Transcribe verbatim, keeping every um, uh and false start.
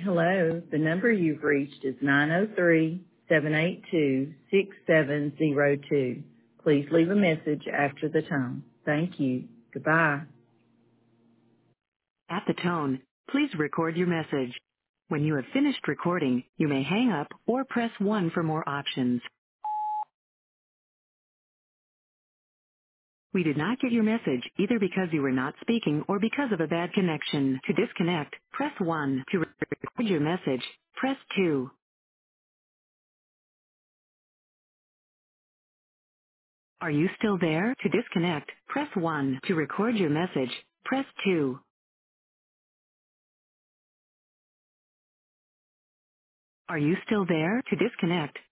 Hello, the number you've reached is nine oh three, seven eight two, six seven zero two. Please leave a message after the tone. Thank you. Goodbye. At the tone, please record your message. When you have finished recording, you may hang up or press one for more options. We did not get your message either because you were not speaking or because of a bad connection. To disconnect, press one. To record your message, press two. Are you still there? To disconnect, press one. To record your message, press two. Are you still there? To disconnect,